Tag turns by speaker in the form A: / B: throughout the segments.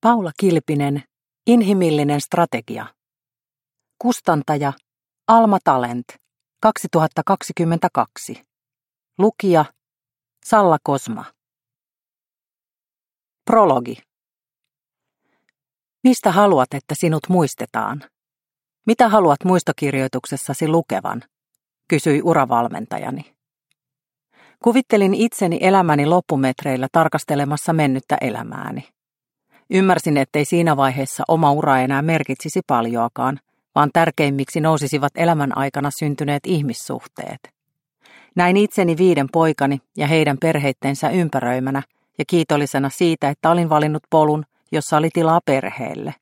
A: Paula Kilpinen, Inhimillinen strategia. Kustantaja Alma Talent, 2022. Lukija Salla Kosma. Prologi. Mistä haluat, että sinut muistetaan? Mitä haluat muistokirjoituksessasi lukevan? Kysyi uravalmentajani. Kuvittelin itseni elämäni loppumetreillä tarkastelemassa mennyttä elämääni. Ymmärsin, ettei siinä vaiheessa oma ura enää merkitsisi paljoakaan, vaan tärkeimmiksi nousisivat elämän aikana syntyneet ihmissuhteet. Näin itseni 5 poikani ja heidän perheittensä ympäröimänä ja kiitollisena siitä, että olin valinnut polun, jossa oli tilaa perheelle.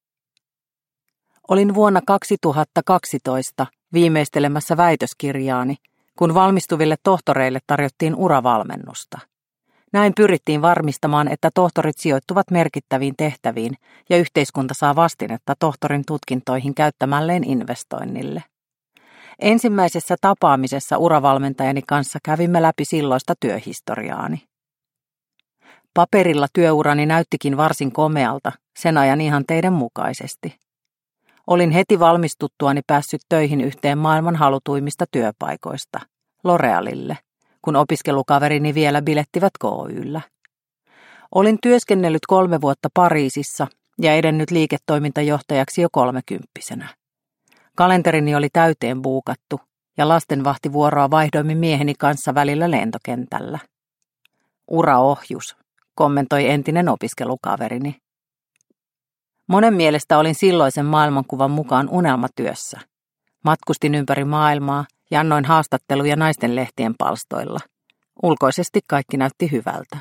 A: Olin vuonna 2012 viimeistelemässä väitöskirjaani, kun valmistuville tohtoreille tarjottiin uravalmennusta. Näin pyrittiin varmistamaan, että tohtorit sijoittuvat merkittäviin tehtäviin ja yhteiskunta saa vastinetta tohtorin tutkintoihin käyttämälleen investoinnille. Ensimmäisessä tapaamisessa uravalmentajani kanssa kävimme läpi silloista työhistoriaani. Paperilla työurani näyttikin varsin komealta, sen ajan ihanteiden mukaisesti. Olin heti valmistuttuani päässyt töihin yhteen maailman halutuimmista työpaikoista, L'Orealille, kun opiskelukaverini vielä bilettivät KY:llä. Olin työskennellyt 3 vuotta Pariisissa ja edennyt liiketoimintajohtajaksi jo 30-vuotiaana. Kalenterini oli täyteen buukattu ja lastenvahtivuoroa vaihdoimme mieheni kanssa välillä lentokentällä. Uraohjus, kommentoi entinen opiskelukaverini. Monen mielestä olin silloisen maailmankuvan mukaan unelmatyössä. Matkustin ympäri maailmaa ja annoin haastatteluja naistenlehtien palstoilla. Ulkoisesti kaikki näytti hyvältä.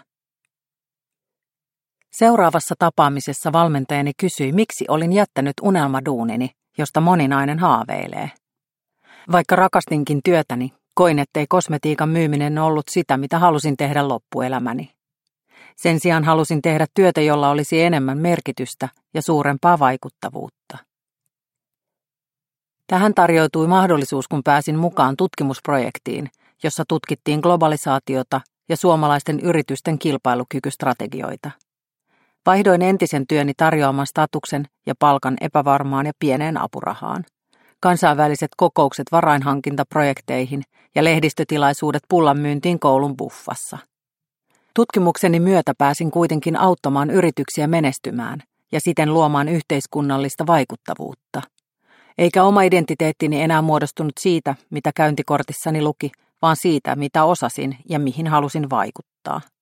A: Seuraavassa tapaamisessa valmentajani kysyi, miksi olin jättänyt unelmaduunini, josta moni nainen haaveilee. Vaikka rakastinkin työtäni, koin, ettei kosmetiikan myyminen ollut sitä, mitä halusin tehdä loppuelämäni. Sen sijaan halusin tehdä työtä, jolla olisi enemmän merkitystä ja suurempaa vaikuttavuutta. Tähän tarjoutui mahdollisuus, kun pääsin mukaan tutkimusprojektiin, jossa tutkittiin globalisaatiota ja suomalaisten yritysten kilpailukykystrategioita. Vaihdoin entisen työni tarjoaman statuksen ja palkan epävarmaan ja pieneen apurahaan. Kansainväliset kokoukset varainhankintaprojekteihin ja lehdistötilaisuudet pullanmyyntiin koulun buffassa. Tutkimukseni myötä pääsin kuitenkin auttamaan yrityksiä menestymään ja siten luomaan yhteiskunnallista vaikuttavuutta. Eikä oma identiteettini enää muodostunut siitä, mitä käyntikortissani luki, vaan siitä, mitä osasin ja mihin halusin vaikuttaa.